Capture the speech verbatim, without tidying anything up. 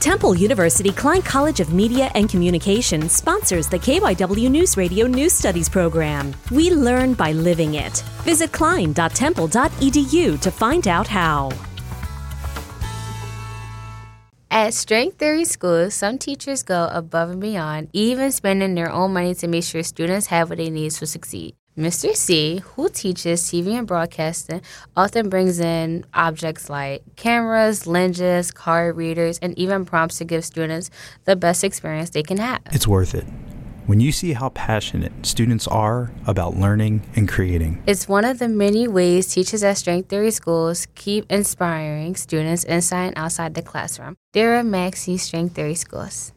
Temple University Klein College of Media and Communication sponsors the K Y W News Radio News Studies program. We learn by living it. Visit klein dot temple dot e d u to find out how. At Strength Theory Schools, some teachers go above and beyond, even spending their own money to make sure students have what they need to succeed. Mister C, who teaches T V and broadcasting, often brings in objects like cameras, lenses, card readers, and even prompts to give students the best experience they can have. It's worth it when you see how passionate students are about learning and creating. It's one of the many ways teachers at Strength Theory Schools keep inspiring students inside and outside the classroom. There are Maxie Strength Theory Schools.